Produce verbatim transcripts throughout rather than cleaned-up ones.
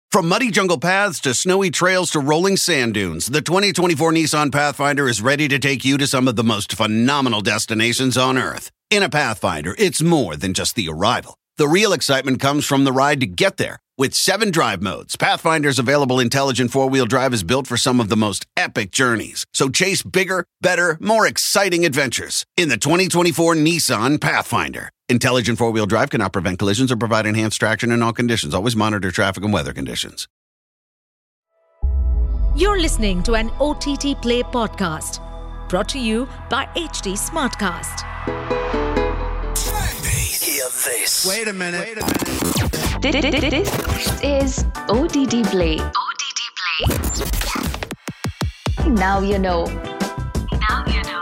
From muddy jungle paths to snowy trails to rolling sand dunes, the twenty twenty-four Nissan Pathfinder is ready to take you to some of the most phenomenal destinations on Earth. In a Pathfinder, it's more than just the arrival. The real excitement comes from the ride to get there. With seven drive modes, Pathfinder's available intelligent four-wheel drive is built for some of the most epic journeys. So chase bigger, better, more exciting adventures in the twenty twenty-four Nissan Pathfinder. Intelligent four-wheel drive cannot prevent collisions or provide enhanced traction in all conditions. Always monitor traffic and weather conditions. You're listening to an O T T Play podcast brought to you by H D Smartcast. Hear this. Wait a minute. Wait a minute. This is O T T Play. O T T Play. Now you know. Now you know.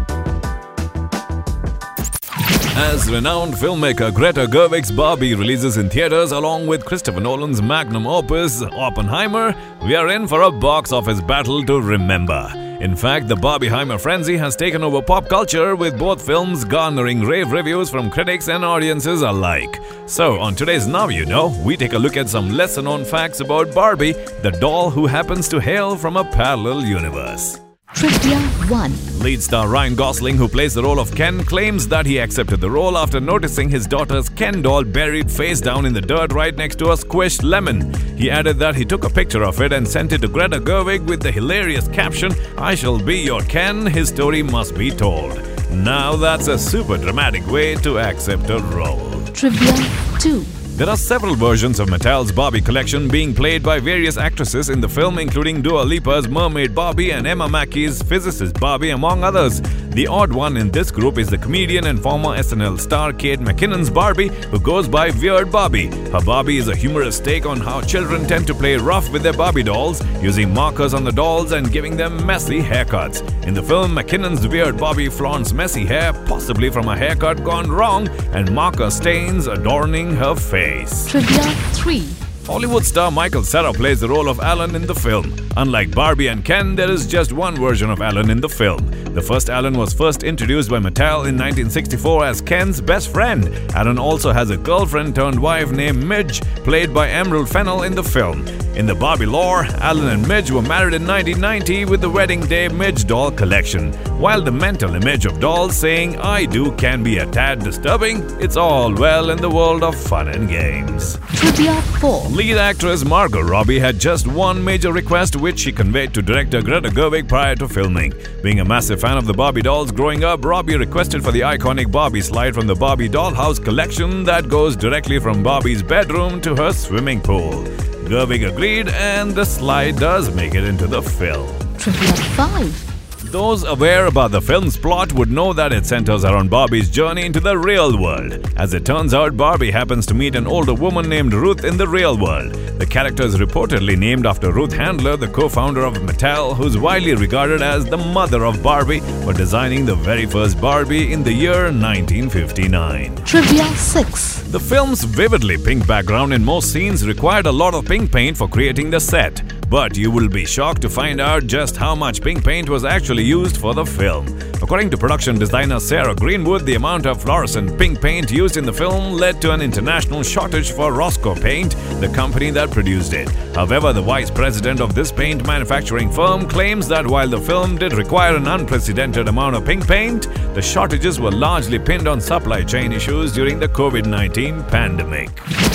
As renowned filmmaker Greta Gerwig's Barbie releases in theaters along with Christopher Nolan's magnum opus Oppenheimer, we are in for a box office battle to remember. In fact, the Barbieheimer frenzy has taken over pop culture, with both films garnering rave reviews from critics and audiences alike. So, on today's Now You Know, we take a look at some lesser-known facts about Barbie, the doll who happens to hail from a parallel universe. Trivia one. Lead star Ryan Gosling, who plays the role of Ken, claims that he accepted the role after noticing his daughter's Ken doll buried face down in the dirt right next to a squished lemon. He added that he took a picture of it and sent it to Greta Gerwig with the hilarious caption, "I shall be your Ken, his story must be told." Now that's a super dramatic way to accept a role. Trivia two. There are several versions of Mattel's Barbie collection being played by various actresses in the film, including Dua Lipa's Mermaid Barbie and Emma Mackey's Physicist Barbie, among others. The odd one in this group is the comedian and former S N L star Kate McKinnon's Barbie, who goes by Weird Barbie. Her Barbie is a humorous take on how children tend to play rough with their Barbie dolls, using markers on the dolls and giving them messy haircuts. In the film, McKinnon's Weird Barbie flaunts messy hair, possibly from a haircut gone wrong, and marker stains adorning her face. Trivia three. Hollywood star Michael Cera plays the role of Alan in the film. Unlike Barbie and Ken, there is just one version of Alan in the film. The first Alan was first introduced by Mattel in nineteen sixty-four as Ken's best friend. Alan also has a girlfriend turned wife named Midge, played by Emerald Fennell in the film. In the Barbie lore, Alan and Midge were married in nineteen ninety with the Wedding Day Midge doll collection. While the mental image of dolls saying "I do" can be a tad disturbing, it's all well in the world of fun and games. Trivia four. Lead actress Margot Robbie had just one major request, which she conveyed to director Greta Gerwig prior to filming. Being a massive fan of the Barbie dolls growing up, Robbie requested for the iconic Barbie slide from the Barbie dollhouse collection that goes directly from Barbie's bedroom to her swimming pool. Gerwig agreed, and the slide does make it into the film. Trivia five. Those aware about the film's plot would know that it centers around Barbie's journey into the real world. As it turns out, Barbie happens to meet an older woman named Ruth in the real world. The character is reportedly named after Ruth Handler, the co-founder of Mattel, who's widely regarded as the mother of Barbie for designing the very first Barbie in the year nineteen fifty-nine. Trivia six. The film's vividly pink background in most scenes required a lot of pink paint for creating the set. But you will be shocked to find out just how much pink paint was actually used for the film. According to production designer Sarah Greenwood, the amount of fluorescent pink paint used in the film led to an international shortage for Roscoe Paint, the company that produced it. However, the vice president of this paint manufacturing firm claims that while the film did require an unprecedented amount of pink paint, the shortages were largely pinned on supply chain issues during the COVID nineteen pandemic.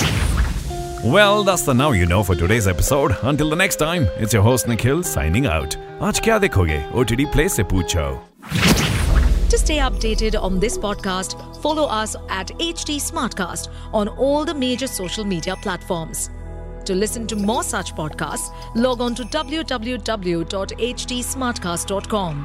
Well, that's the Now You Know for today's episode. Until the next time, it's your host Nikhil signing out. Aaj kya dekhoge? O T T Play se poocho. To stay updated on this podcast, follow us at H D Smartcast on all the major social media platforms. To listen to more such podcasts, log on to w w w dot h d smartcast dot com.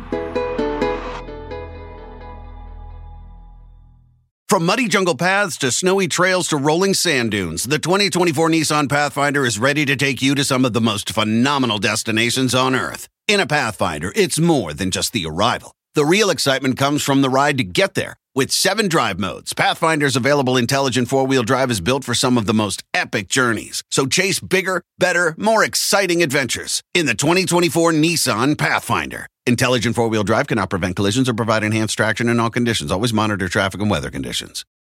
From muddy jungle paths to snowy trails to rolling sand dunes, the twenty twenty-four Nissan Pathfinder is ready to take you to some of the most phenomenal destinations on Earth. In a Pathfinder, it's more than just the arrival. The real excitement comes from the ride to get there. With seven drive modes, Pathfinder's available intelligent four-wheel drive is built for some of the most epic journeys. So chase bigger, better, more exciting adventures in the twenty twenty-four Nissan Pathfinder. Intelligent four-wheel drive cannot prevent collisions or provide enhanced traction in all conditions. Always monitor traffic and weather conditions.